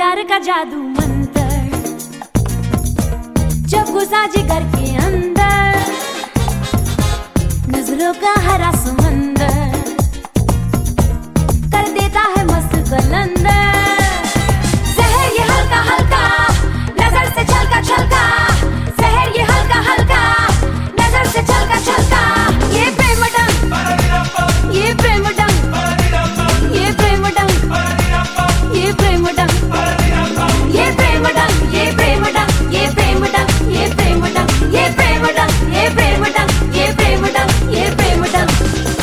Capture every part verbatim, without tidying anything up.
प्यार का जादू मंतर जब घुसा जिगर के अंदर, नजरों का हरा समंदर कर देता है मस्त कलंदर। जहर ये हल्का हल्का नजर से छलका छलका, जहर ये हल्का हल्का नजर से छलका छलका। ये प्रेम डंग, ये प्रेम डंग, ये प्रेम डंग, ये प्रेम डंग, ये प्रेम डंग, ये प्रेम डंग, ये प्रेम डंग, ये प्रेम डंग, ये प्रेम डंग, ये प्रेम डंग, ये प्रेम डंग, ये प्रेम डंग।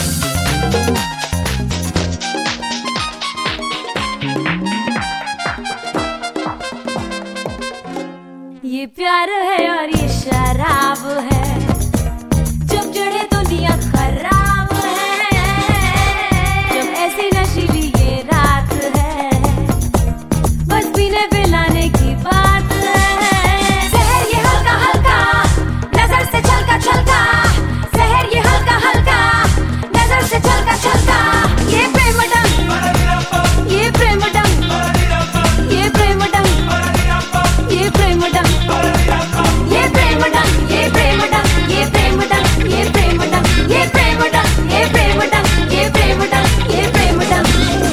ये प्यार है और ये शराब है, जब चढ़े तो नियत खराब है, जब ऐसी नशीली ये रात है, बस पीने पिलाने की बात है। जहर ये हल्का हल्का नजर से छलका छलका, जहर ये हल्का हल्का नजर से छलका छलका। ये प्रेम डंग, ये प्रेम डंग, ये प्रेम डंग, ये प्रेम डंग, ये प्रेम डंग, ये प्रेम डंग, ये प्रेम डंग, ये प्रेम डंग, ये प्रेम डंग, ये प्रेम डंग, ये प्रेम डंग, ये प्रेम डंग।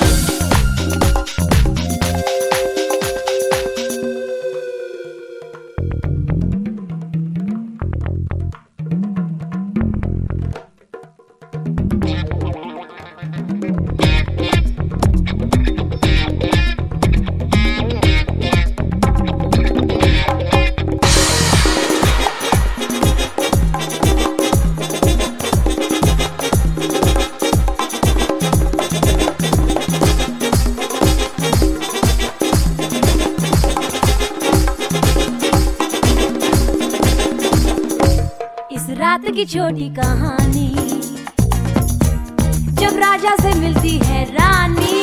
रात की छोटी कहानी, जब राजा से मिलती है रानी,